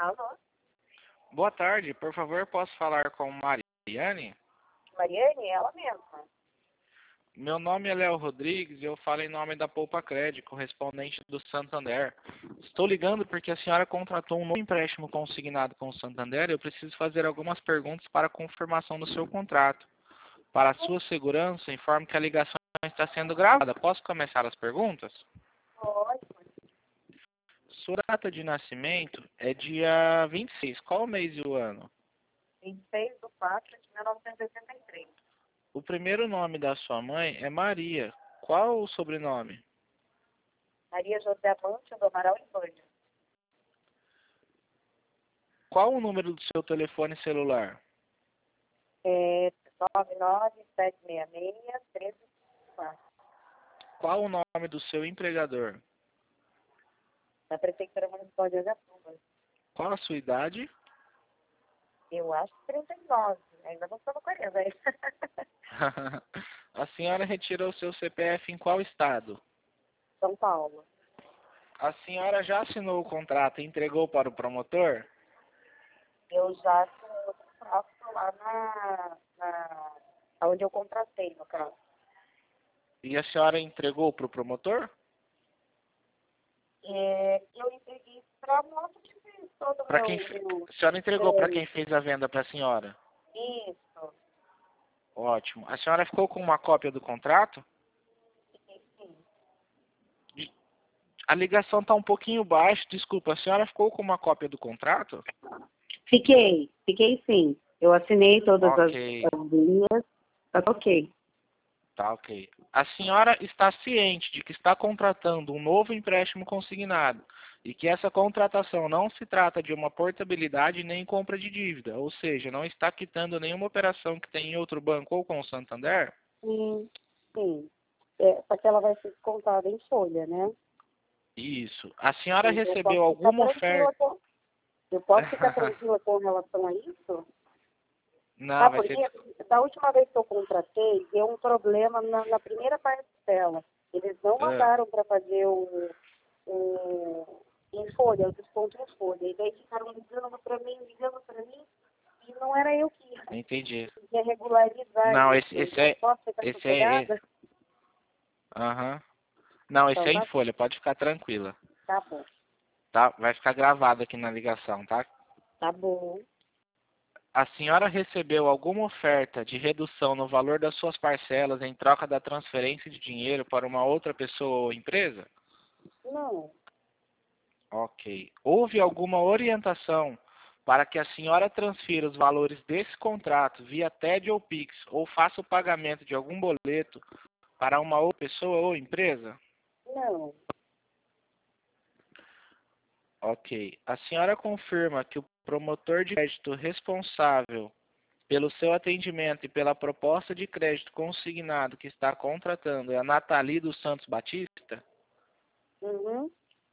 Alô? Boa tarde, por favor, posso falar com Mariane? Mariane? Ela mesma. Meu nome é Léo Rodrigues e eu falo em nome da Poupa Crédito, correspondente do Santander. Estou ligando porque a senhora contratou um novo empréstimo consignado com o Santander e eu preciso fazer algumas perguntas para a confirmação do seu contrato. Para a sua segurança, informo que a ligação está sendo gravada. Posso começar as perguntas? Pode. Sua data de nascimento é dia 26. Qual o mês e o ano? 26/4/1983. O primeiro nome da sua mãe é Maria. Qual o sobrenome? Maria José Amante do Amaral e Banho. Qual o número do seu telefone celular? 99766-1354. Qual o nome do seu empregador? Da Prefeitura Municipal de Agatuba. Qual a sua idade? Eu acho 39. Ainda não estou no 40. A senhora retirou seu CPF em qual estado? São Paulo. A senhora já assinou o contrato e entregou para o promotor? Eu já tenho outro tráfico lá onde eu contratei, no caso. E a senhora entregou para o promotor? Eu entreguei para a moto que fez todo o Para meu... quem a senhora entregou para quem fez a venda para a senhora? Isso. Ótimo. A senhora ficou com uma cópia do contrato? Sim. A ligação está um pouquinho baixa, desculpa. A senhora ficou com uma cópia do contrato? Fiquei sim. Eu assinei todas Ok. as linhas, tá ok. Tá, ok. A senhora está ciente de que está contratando um novo empréstimo consignado e que essa contratação não se trata de uma portabilidade nem compra de dívida, ou seja, não está quitando nenhuma operação que tem em outro banco ou com o Santander? Sim. Só que ela vai ser descontada em folha, né? Isso. A senhora Então, recebeu alguma oferta? Eu posso ficar tranquila com relação a isso? Não, vai Porque ser... da última vez que eu contratei, deu um problema na primeira parcela. Eles não mandaram para fazer em folha, o desconto em folha. E daí ficaram ligando para mim, e não era eu que Entendi. ia regularizar Não, isso. Posso ficar sossegada? Aham. Não, esse Então, é em tá, folha, pode ficar tranquila. tá bom. Tá? Vai ficar gravado aqui na ligação, tá? Tá bom. A senhora recebeu alguma oferta de redução no valor das suas parcelas em troca da transferência de dinheiro para uma outra pessoa ou empresa? Não. Ok. Houve alguma orientação para que a senhora transfira os valores desse contrato via TED ou Pix ou faça o pagamento de algum boleto para uma outra pessoa ou empresa? Não. Ok. A senhora confirma que o promotor de crédito responsável pelo seu atendimento e pela proposta de crédito consignado que está contratando é a Nathalie dos Santos Batista? Uhum.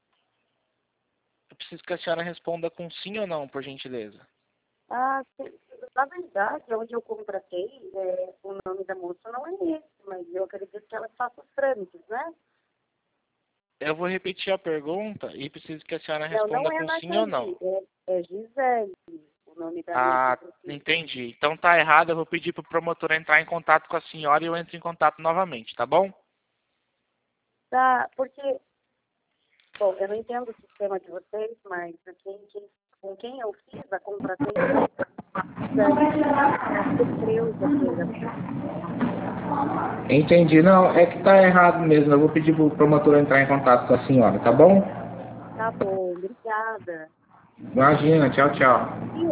Eu preciso que a senhora responda com sim ou não, por gentileza. Sim. Na verdade, onde eu contratei, o nome da moça não é esse, mas eu acredito que ela faça os trâmites, né? Eu vou repetir a pergunta e preciso que a senhora Não, responda não é com sim ou não. Nathalie, é Gisele, o nome da minha Ah, contratante. entendi. Então tá errado, eu vou pedir para o promotor entrar em contato com a senhora e eu entro em contato novamente, tá bom? Tá, porque, bom, eu não entendo o sistema de vocês, mas com quem eu fiz a contratei, Entendi. Não, é que tá errado mesmo. Eu vou pedir para o promotor entrar em contato com a senhora, tá bom? Tá bom, obrigada. Imagina, tchau, tchau.